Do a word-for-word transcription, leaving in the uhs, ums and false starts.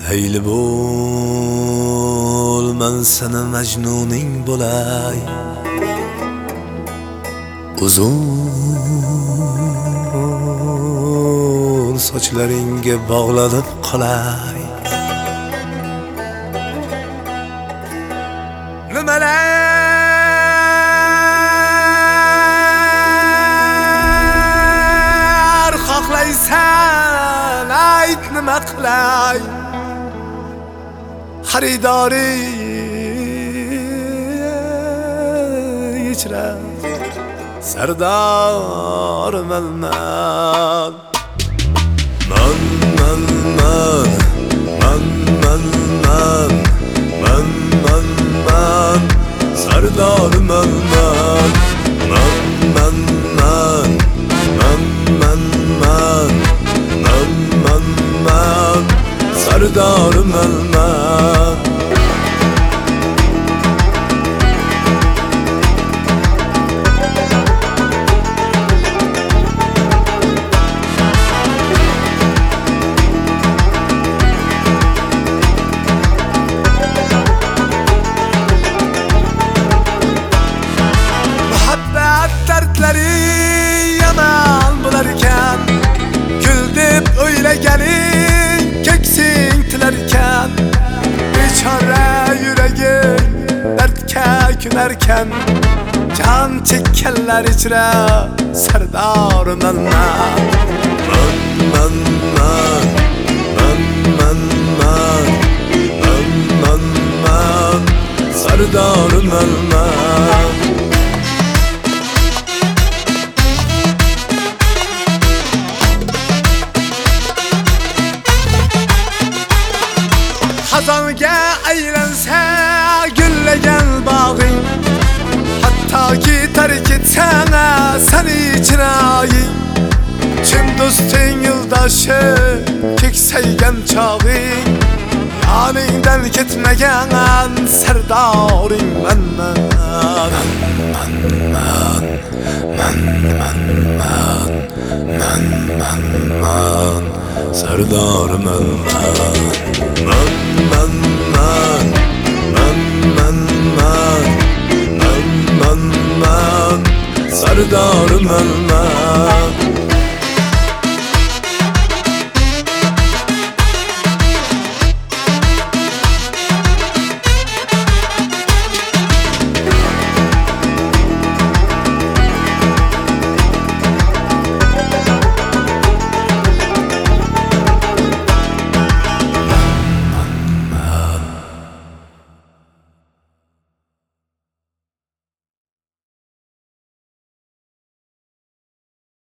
Leyli bol, men seni Mecnuning bo'lay. Uzun sochlaringga bog'lanib qolay. Nimalar xohlaysan, ayt nima qilay. Xaridori ichra sardor man man man man man man man man man man man sardor man man man man man man man man man man man sardor man man. Yaman bularken, gül deb o'ylaganing keksing tilarkan, bechora yuraging dardga kunarkan, jon chekkanlar ichra sardorman man man man man man man man man man sardorman man. Xazonga aylansa gullagan bog'ing, hattoki tark etsang seni chiroying, chin do'sting yo'ldoshi keksaygan chog'ing, yoningdan ketmagan sardoring man man man man man man man man man man sardorman man man man man man man man man man man sardorman man.